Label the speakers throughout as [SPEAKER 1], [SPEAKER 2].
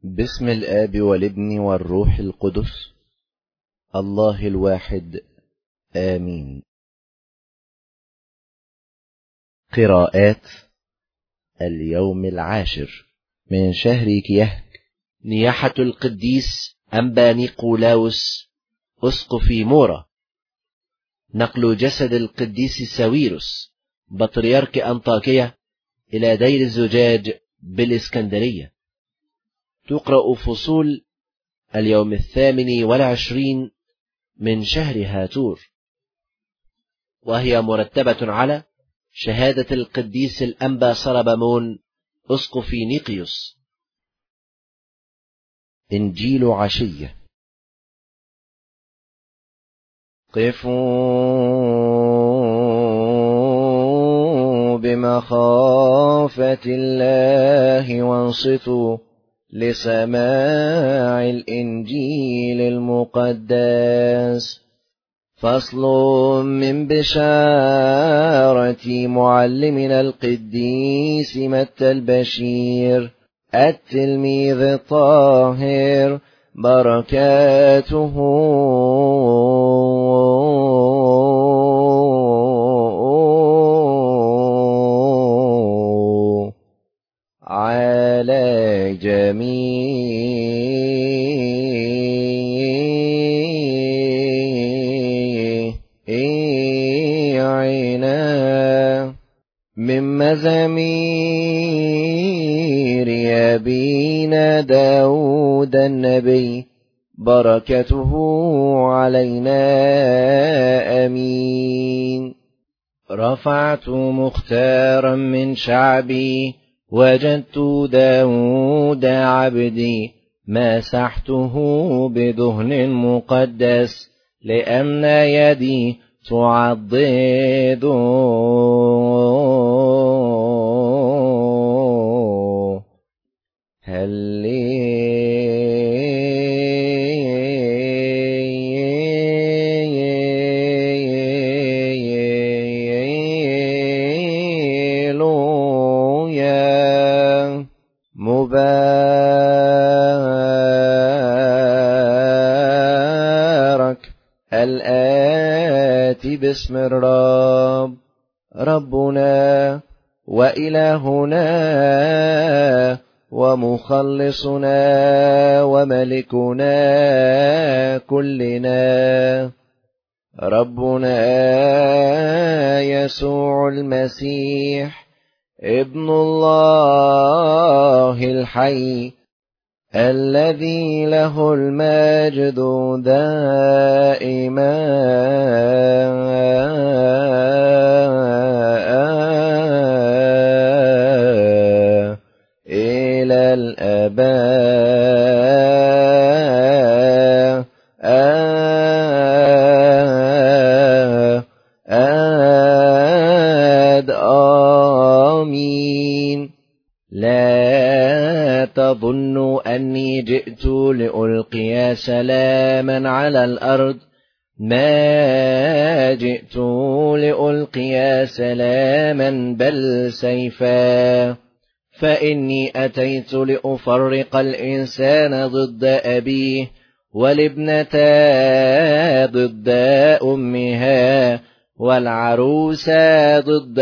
[SPEAKER 1] باسم الآب والابن والروح القدس الله الواحد آمين. قراءات اليوم 10 من شهر كيهك. نياحة القديس أنبا نيقولاوس أسقف مورا. نقل جسد القديس ساويرس بطريرك أنطاكية إلى دير الزجاج بالإسكندرية. تقرأ فصول اليوم 28 من شهر هاتور، وهي مرتبة على شهادة القديس الأنبا صربمون أسقف نيقيوس. إنجيل عشية. قفوا بمخافة الله وانصتوا لسماع الإنجيل المقدس. فصل من بشارة معلمنا القديس متى البشير التلميذ الطاهر، بركاته على جميعنا. من مزامير أبينا داود النبي، بركته علينا آمين. رفعت مختارا من شعبي، وجدت داود عبدي، مسحته بدهن مقدس، لأن يدي تعضد مبارك الآتي باسم الرب، ربنا وإلهنا ومخلصنا وملكنا كلنا، ربنا يسوع المسيح ابن الله الحي، الذي له المجد دائما إلى الآباء آمين. لا تظنوا أني جئت لألقي سلاما على الأرض، ما جئت لألقي سلاما بل سيفا، فإني أتيت لأفرق الإنسان ضد أبيه، والابنة ضد أمها، والعروس ضد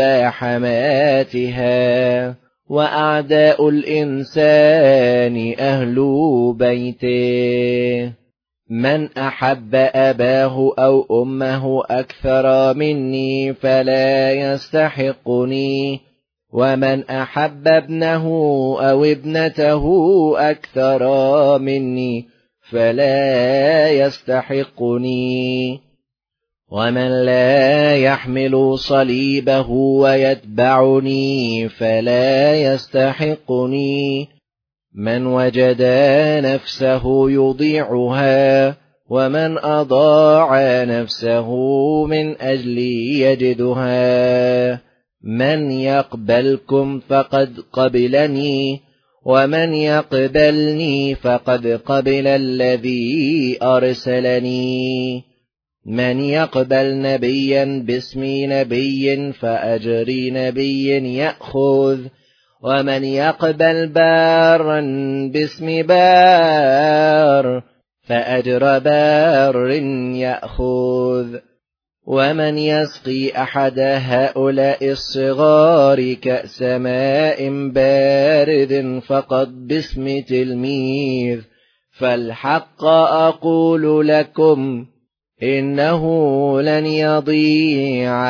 [SPEAKER 1] حماتها، وأعداء الإنسان أهل بيته. من أحب أباه أو أمه أكثر مني فلا يستحقني، ومن أحب ابنه أو ابنته أكثر مني فلا يستحقني. ومن لا يحمل صليبه ويتبعني فلا يستحقني. من وجد نفسه يضيعها، ومن أضاع نفسه من أجلي يجدها. من يقبلكم فقد قبلني، ومن يقبلني فقد قبل الذي أرسلني. من يقبل نبيا باسم نبي فأجر نبي يأخذ، ومن يقبل بارا باسم بار فأجر بار يأخذ. ومن يسقي أحد هؤلاء الصغار كأس ماء بارد فقط باسم تلميذ، فالحق أقول لكم إنه لن يضيع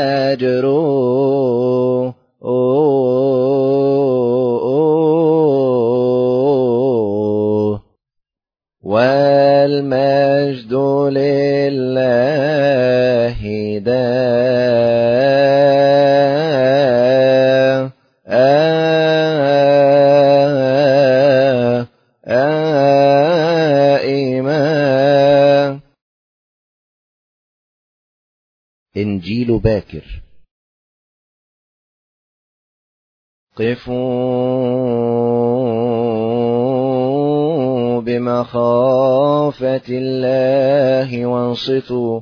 [SPEAKER 1] أجره. والمجد لله دائما. إنجيل باكر. قفوا بمخافة الله وانصتوا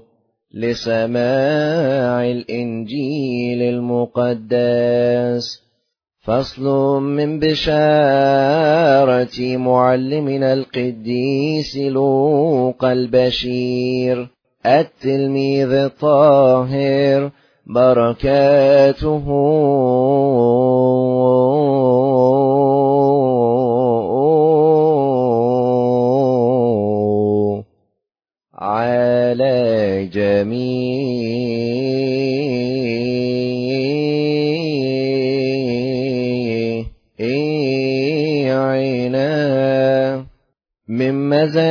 [SPEAKER 1] لسماع الإنجيل المقدس. فصل من بشارة معلمنا القديس لوقا البشير التلميذ الطاهر، بركاته على جميعنا. من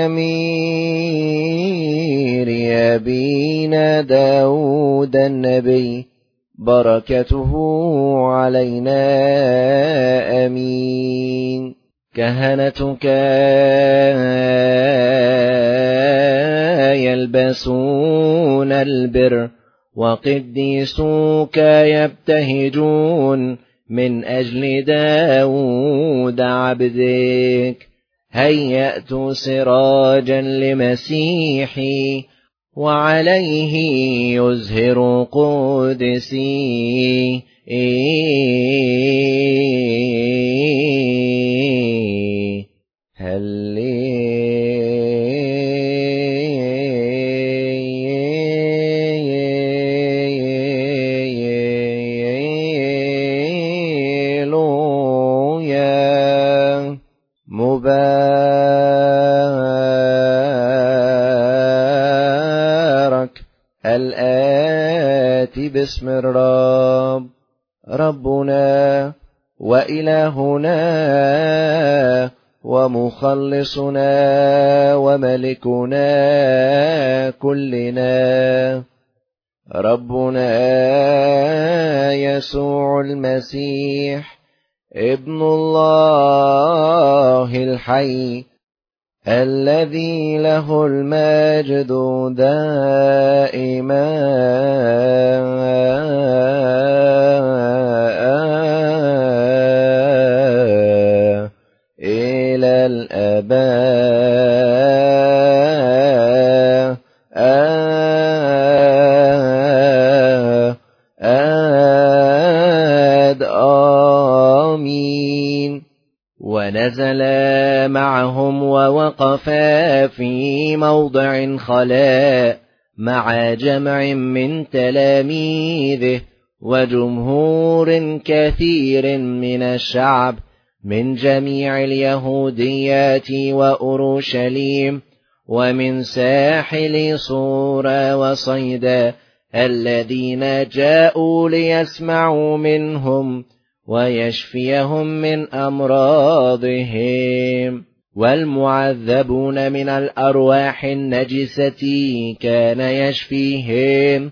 [SPEAKER 1] مزامير أبينا داود النبي، بركته علينا أمين. كهنتك يلبسون البر، وقديسوك يبتهجون من أجل داود عبدك. هيأت سراجا لمسيحي، وعليه يزهر قدسي. مبارك الآتي باسم الرب، ربنا وإلهنا ومخلصنا وملكنا كلنا، ربنا يسوع المسيح ابن الله الحي، الذي له المجد دائما إلى الآباء. آمين. ونزل معهم ووقف في موضع خلاء مع جمع من تلاميذه وجمهور كثير من الشعب من جميع اليهوديات وأورشليم ومن ساحل صور وصيدا، الذين جاءوا ليسمعوا منهم ويشفيهم من أمراضهم. والمعذبون من الأرواح النجسة كان يشفيهم.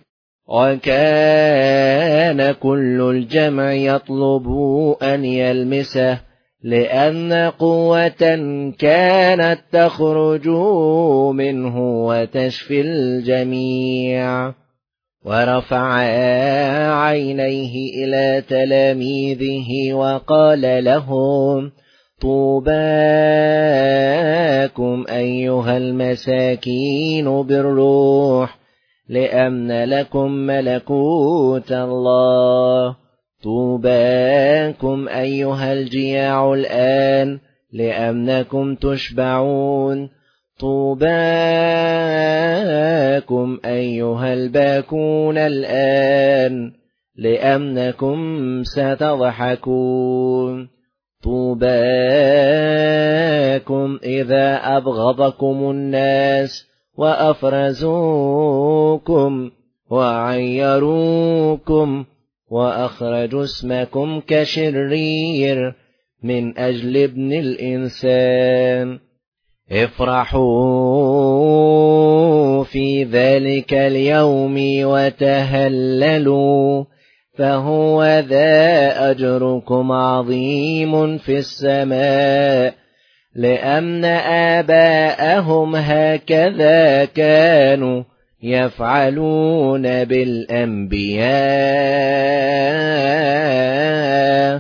[SPEAKER 1] وكان كل الجمع يطلب أن يلمسه، لأن قوة كانت تخرج منه وتشفي الجميع. ورفع عينيه إلى تلاميذه وقال لهم: طوباكم أيها المساكين بالروح، لأن لكم ملكوت الله. طوباكم أيها الجياع الآن لأنكم تشبعون. طوباكم أيها الباكون الآن لأنكم ستضحكون. طوباكم إذا أبغضكم الناس وأفرزوكم وعيروكم وأخرجوا اسمكم كشرير من أجل ابن الإنسان. افرحوا في ذلك اليوم وتهللوا، فهو ذا أجركم عظيم في السماء، لأن آباءهم هكذا كانوا يفعلون بالأنبياء.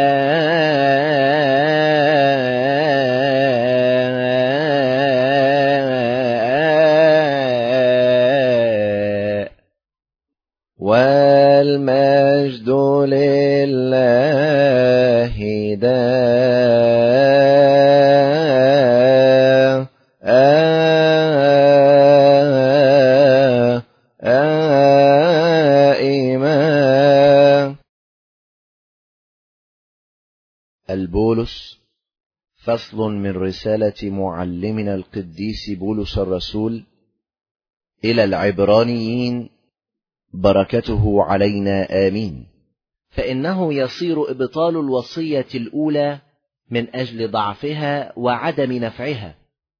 [SPEAKER 1] والمجد لله دائما.
[SPEAKER 2] البولس، فصل من رسالة معلمنا القديس بولس الرسول إلى العبرانيين، بركته علينا آمين.
[SPEAKER 1] فإنه يصير إبطال الوصية الأولى من أجل ضعفها وعدم نفعها،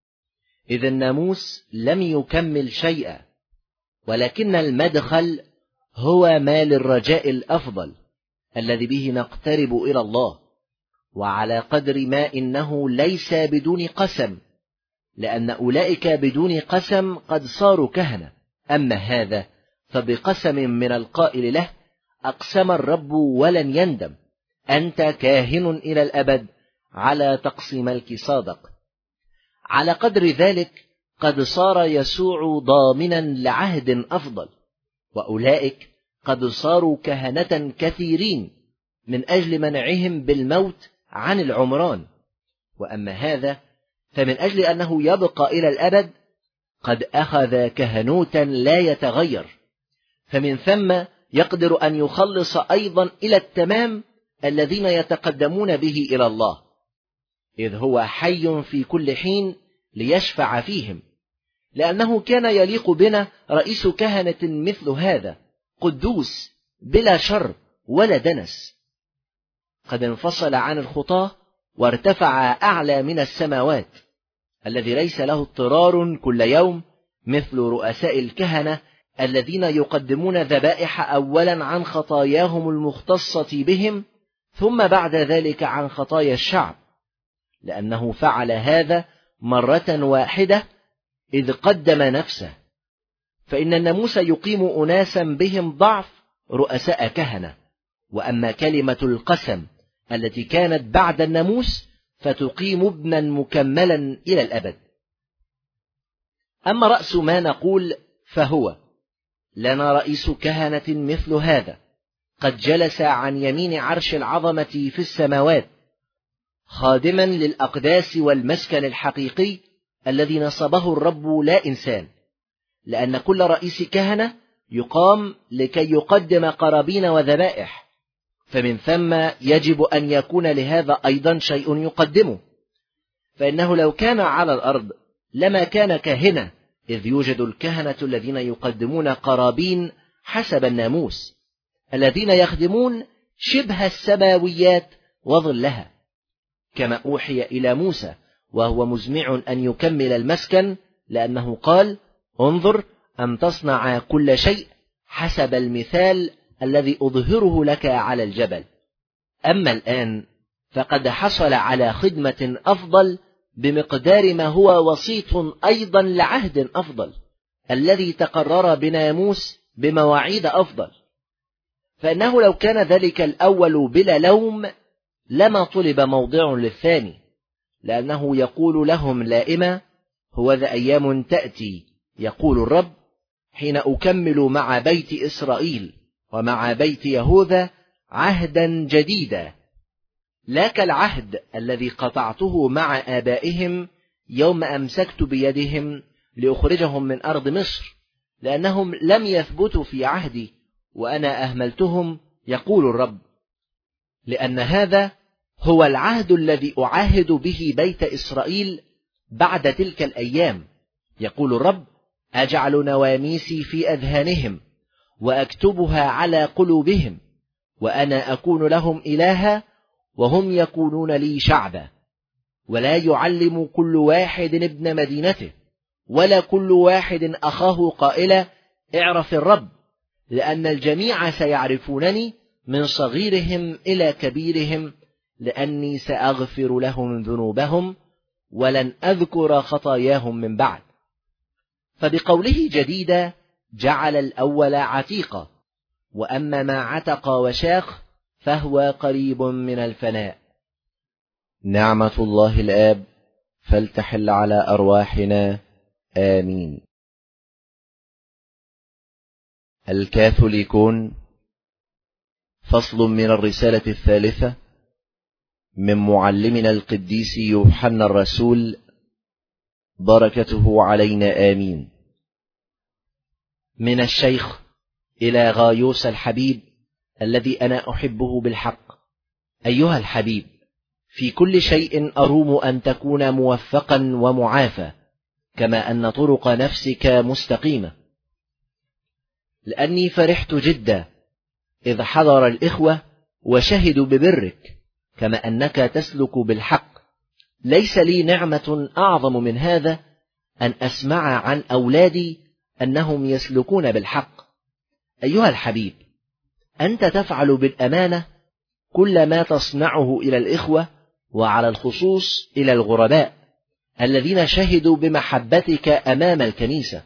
[SPEAKER 1] إذ الناموس لم يكمل شيئا، ولكن المدخل هو ما للرجاء الأفضل الذي به نقترب إلى الله، وعلى قدر ما إنه ليس بدون قسم، لأن أولئك بدون قسم قد صاروا كهنة، أما هذا فبقسم من القائل له: أقسم الرب ولن يندم، أنت كاهن إلى الأبد على طقس ملك صادق. على قدر ذلك قد صار يسوع ضامنا لعهد أفضل، وأولئك قد صاروا كهنة كثيرين من أجل منعهم بالموت عن العمران، وأما هذا فمن أجل أنه يبقى إلى الأبد قد أخذ كهنوتا لا يتغير، فمن ثم يقدر أن يخلص أيضا إلى التمام الذين يتقدمون به إلى الله، إذ هو حي في كل حين ليشفع فيهم، لأنه كان يليق بنا رئيس كهنة مثل هذا، قدوس بلا شر ولا دنس، قد انفصل عن الخطاة وارتفع أعلى من السماوات، الذي ليس له اضطرار كل يوم مثل رؤساء الكهنة الذين يقدمون ذبائح أولا عن خطاياهم المختصة بهم، ثم بعد ذلك عن خطايا الشعب، لأنه فعل هذا مرة واحدة إذ قدم نفسه. فإن الناموس يقيم أناسا بهم ضعف رؤساء كهنة، وأما كلمة القسم التي كانت بعد الناموس فتقيم ابنا مكملا إلى الأبد. أما رأس ما نقول فهو: لنا رئيس كهنة مثل هذا، قد جلس عن يمين عرش العظمة في السماوات، خادما للأقداس والمسكن الحقيقي الذي نصبه الرب لا إنسان، لأن كل رئيس كهنة يقام لكي يقدم قرابين وذبائح، فمن ثم يجب أن يكون لهذا أيضا شيء يقدمه، فإنه لو كان على الأرض لما كان كاهنة، إذ يوجد الكهنة الذين يقدمون قرابين حسب الناموس، الذين يخدمون شبه السماويات وظلها، كما أوحي إلى موسى وهو مزمع أن يكمل المسكن، لأنه قال: انظر أن تصنع كل شيء حسب المثال الذي أظهره لك على الجبل. أما الآن فقد حصل على خدمة أفضل بمقدار ما هو وسيط أيضا لعهد أفضل، الذي تقرر بناموس بمواعيد أفضل، فإنه لو كان ذلك الأول بلا لوم لما طلب موضع للثاني، لأنه يقول لهم لائما: هوذا أيام تأتي يقول الرب حين أكمل مع بيت إسرائيل ومع بيت يهوذا عهدا جديدا، لا كالعهد الذي قطعته مع آبائهم يوم أمسكت بيدهم لأخرجهم من أرض مصر، لأنهم لم يثبتوا في عهدي وأنا أهملتهم، يقول الرب. لأن هذا هو العهد الذي أعاهد به بيت إسرائيل بعد تلك الأيام، يقول الرب: أجعل نواميسي في أذهانهم وأكتبها على قلوبهم، وأنا أكون لهم إلها وهم يكونون لي شعبا. ولا يعلم كل واحد ابن مدينته ولا كل واحد أخاه قائلا: اعرف الرب، لأن الجميع سيعرفونني من صغيرهم إلى كبيرهم، لأني سأغفر لهم ذنوبهم ولن أذكر خطاياهم من بعد. فبقوله جديدة جعل الأول عتيقة، وأما ما عتق وشاخ فهو قريب من الفناء.
[SPEAKER 2] نعمة الله الآب فلتحل على أرواحنا، آمين. الكاثوليكون، فصل من الرسالة الثالثة من معلمنا القديس يوحنا الرسول، بركته علينا، آمين.
[SPEAKER 1] من الشيخ إلى غايوس الحبيب الذي أنا أحبه بالحق. أيها الحبيب، في كل شيء أروم أن تكون موفقا ومعافى، كما أن طرق نفسك مستقيمة، لأني فرحت جدا إذ حضر الإخوة وشهدوا ببرك، كما أنك تسلك بالحق. ليس لي نعمة أعظم من هذا أن أسمع عن أولادي أنهم يسلكون بالحق. أيها الحبيب، أنت تفعل بالأمانة كل ما تصنعه إلى الإخوة، وعلى الخصوص إلى الغرباء الذين شهدوا بمحبتك أمام الكنيسة،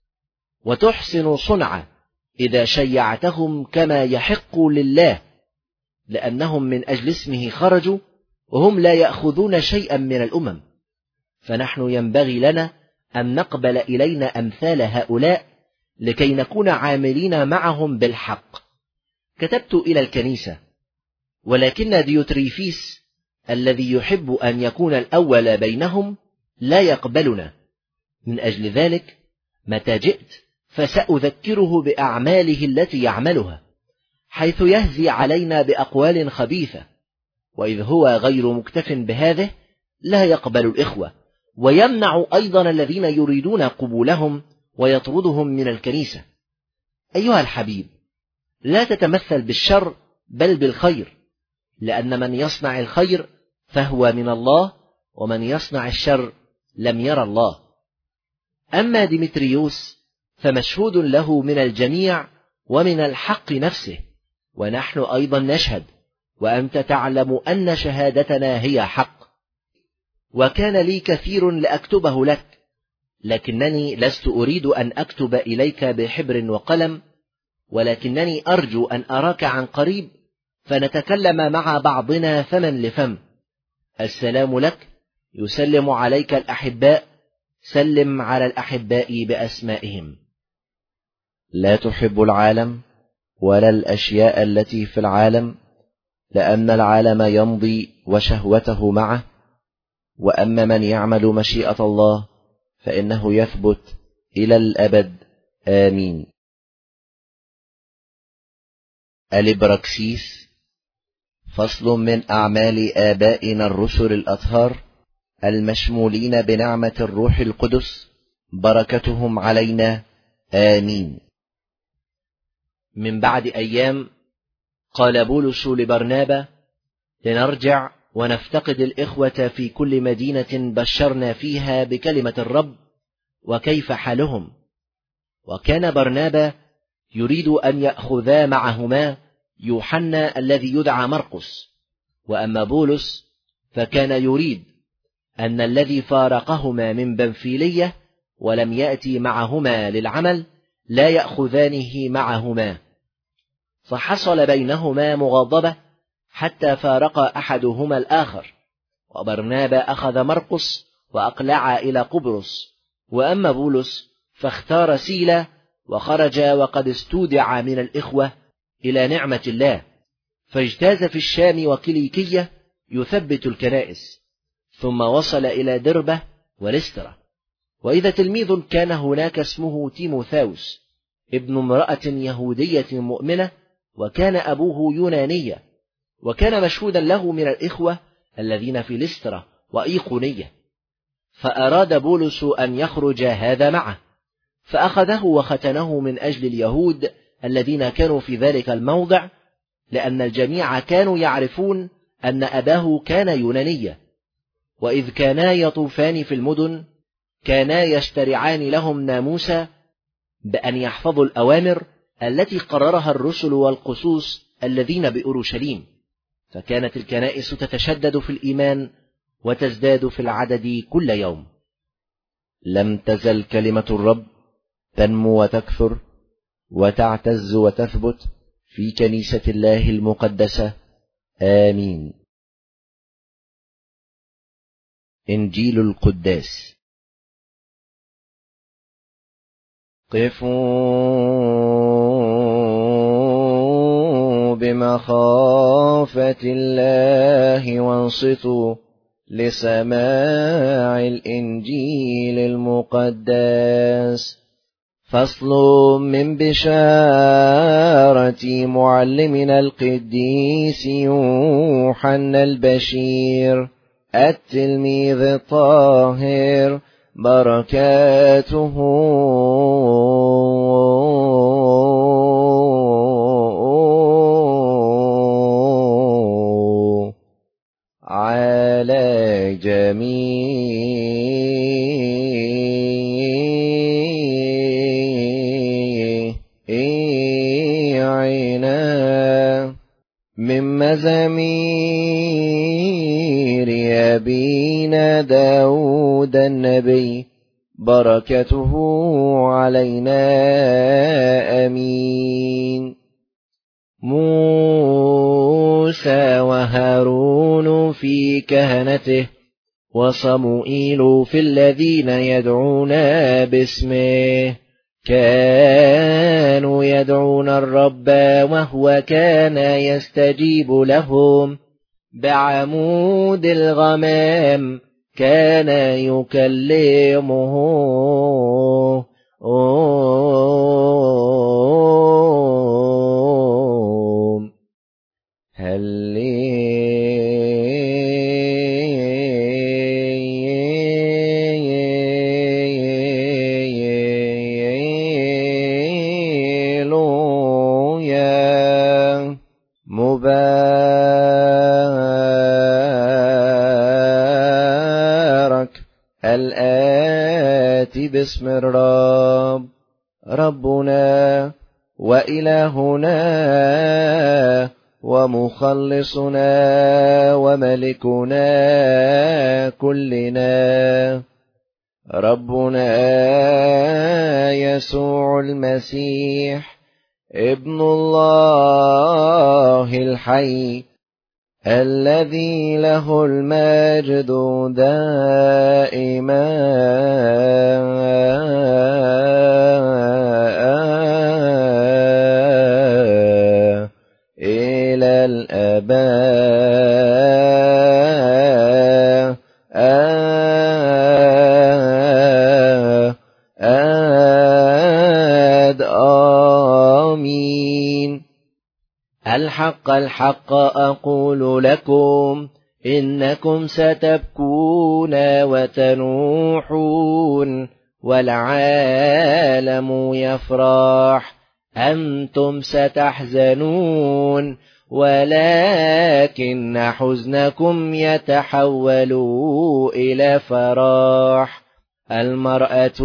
[SPEAKER 1] وتحسن صنعة إذا شيعتهم كما يحق لله، لأنهم من أجل اسمه خرجوا وهم لا يأخذون شيئا من الأمم. فنحن ينبغي لنا أن نقبل إلينا أمثال هؤلاء لكي نكون عاملين معهم بالحق. كتبت إلى الكنيسة، ولكن ديوتريفيس الذي يحب أن يكون الأول بينهم لا يقبلنا. من أجل ذلك متى جئت فسأذكره بأعماله التي يعملها، حيث يهزي علينا بأقوال خبيثة، وإذ هو غير مكتف بهذه لا يقبل الإخوة، ويمنع أيضا الذين يريدون قبولهم ويطردهم من الكنيسة. أيها الحبيب، لا تتمثل بالشر بل بالخير، لأن من يصنع الخير فهو من الله، ومن يصنع الشر لم ير الله. أما ديمتريوس فمشهود له من الجميع ومن الحق نفسه، ونحن أيضا نشهد، وأنت تعلم أن شهادتنا هي حق. وكان لي كثير لأكتبه لك، لكنني لست أريد أن أكتب إليك بحبر وقلم، ولكنني أرجو أن أراك عن قريب، فنتكلم مع بعضنا فما لفم. السلام لك، يسلم عليك الأحباء، سلم على الأحباء بأسمائهم.
[SPEAKER 2] لا تحب العالم ولا الأشياء التي في العالم، لأن العالم يمضي وشهوته معه، وأما من يعمل مشيئة الله فإنه يثبت إلى الأبد، آمين. الإبراكسيس، فصل من أعمال آبائنا الرسل الأطهار المشمولين بنعمة الروح القدس، بركتهم علينا، آمين.
[SPEAKER 1] من بعد أيام قال بولس لبرنابا: لنرجع ونفتقد الإخوة في كل مدينة بشرنا فيها بكلمة الرب وكيف حالهم. وكان برنابا يريد أن يأخذا معهما يوحنا الذي يدعى مرقس، وأما بولس فكان يريد أن الذي فارقهما من بنفيلية ولم يأتي معهما للعمل لا يأخذانه معهما. فحصل بينهما مغاضبة حتى فارق أحدهما الآخر، وبرنابا أخذ مرقس وأقلع إلى قبرص، وأما بولس فاختار سيلا وخرج وقد استودع من الإخوة إلى نعمة الله. فاجتاز في الشام وكيليكية يثبت الكنائس، ثم وصل إلى دربة ولسترة. وإذا تلميذ كان هناك اسمه تيموثاوس، ابن امرأة يهودية مؤمنة، وكان أبوه يونانيا، وكان مشهودا له من الإخوة الذين في لسترة وإيقونية. فأراد بولس أن يخرج هذا معه، فأخذه وختنه من أجل اليهود الذين كانوا في ذلك الموضع، لأن الجميع كانوا يعرفون أن أباه كان يونانيا. وإذ كانا يطوفان في المدن كانا يشترعان لهم ناموسا بأن يحفظوا الأوامر التي قررها الرسل والقسوس الذين بأورشليم. فكانت الكنائس تتشدد في الإيمان وتزداد في العدد كل يوم.
[SPEAKER 2] لم تزل كلمة الرب تنمو وتكثر وتعتز وتثبت في كنيسة الله المقدسة. آمين. إنجيل القداس. قفوا بمخافة الله وانصتوا لسماع الإنجيل المقدس. فصل من بشارة معلمنا القديس يوحنا البشير التلميذ الطاهر، بركاته على جميعنا. من مزامير أبينا داود النبي، بركته علينا. آمين. موسى وهارون في كهنته، وصموئيل في الذين يدعون باسمه. كانوا يدعون الرب وهو كان يستجيب لهم. بعمود الغمام كان يكلمه. مبارك الآتي باسم الرب، ربنا وإلهنا ومخلصنا وملكنا كلنا، ربنا يسوع المسيح ابن الله الحي، الذي له المجد دائما إلى الآباء. آمين. الحق الحق أقول لكم، إنكم ستبكون وتنوحون والعالم يفرح، أنتم ستحزنون ولكن حزنكم يتحول إلى فرح. المرأة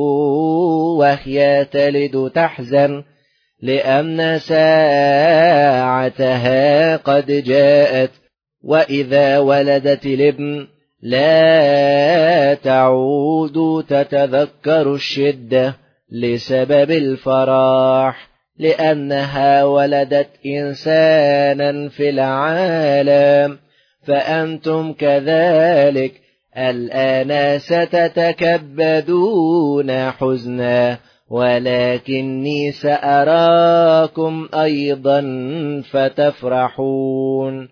[SPEAKER 2] وهي تلد تحزن لأن ساعتها قد جاءت، وإذا ولدت الابن لا تعود تتذكر الشدة لسبب الفرح، لأنها ولدت إنسانا في العالم. فأنتم كذلك الآن ستتكبدون حزنا ولكني سأراكم أيضا فتفرحون،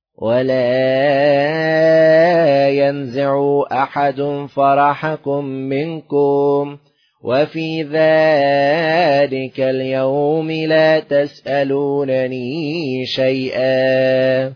[SPEAKER 2] ولا ينزع أحد فرحكم منكم، وفي ذلك اليوم لا تسألونني شيئا.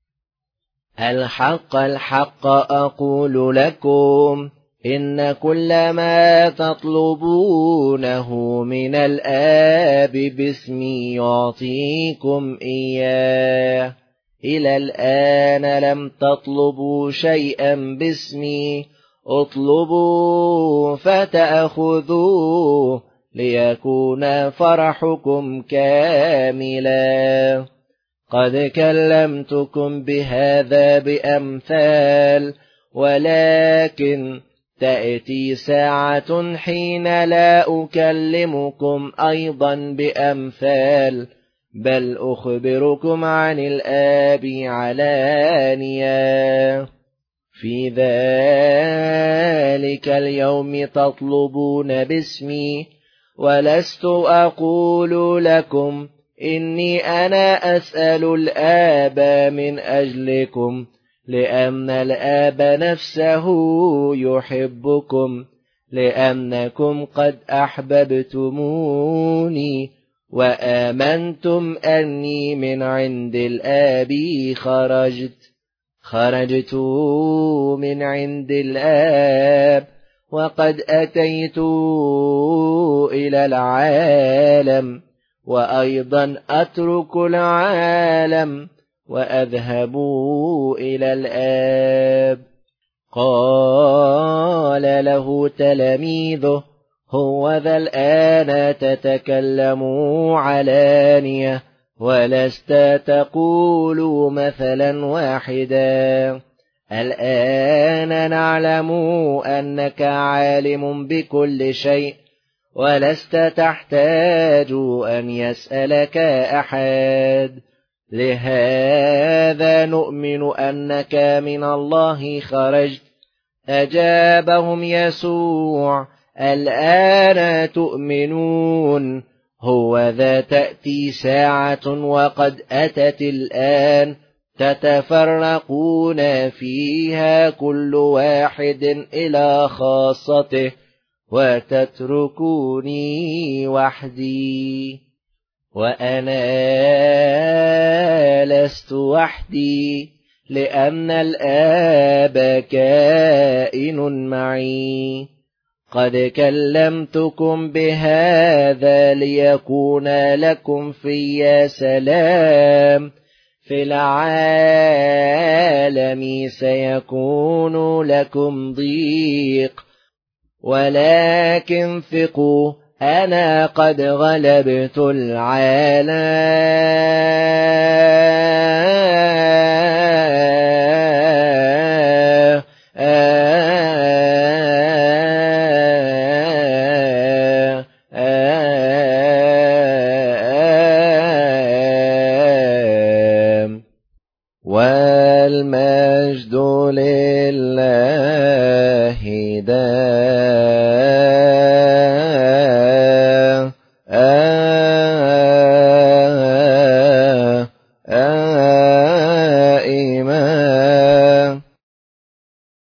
[SPEAKER 2] الحق الحق أقول لكم، إن كل ما تطلبونه من الآب باسمي يعطيكم إياه. إلى الآن لم تطلبوا شيئا باسمي، اطلبوا فتأخذوه، ليكون فرحكم كاملا. قد كلمتكم بهذا بأمثال، ولكن تأتي ساعة حين لا أكلمكم أيضا بأمثال، بل أخبركم عن الآب علانية. في ذلك اليوم تطلبون باسمي، ولست أقول لكم إني أنا أسأل الآب من أجلكم، لأن الآب نفسه يحبكم، لأنكم قد أحببتموني وآمنتم أني من عند الآب خرجت من عند الآب، وقد أتيت إلى العالم، وأيضا أترك العالم وأذهب إلى الآب. قال له تلاميذه: هوذا الآن تتكلم علانية، ولست تقول مثلا واحدا. الآن نعلم أنك عالم بكل شيء، ولست تحتاج أن يسألك أحد. لهذا نؤمن أنك من الله خرجت. أجابهم يسوع: الآن تؤمنون؟ هوذا تأتي ساعة وقد أتت الآن تتفرقون فيها كل واحد إلى خاصته، وتتركوني وحدي. وأنا لست وحدي، لأن الآب كائن معي. قد كلمتكم بهذا ليكون لكم في سلام. في العالم سيكون لكم ضيق، ولكن ثقوا، أنا قد غلبت العالم. والمجد لله دائما.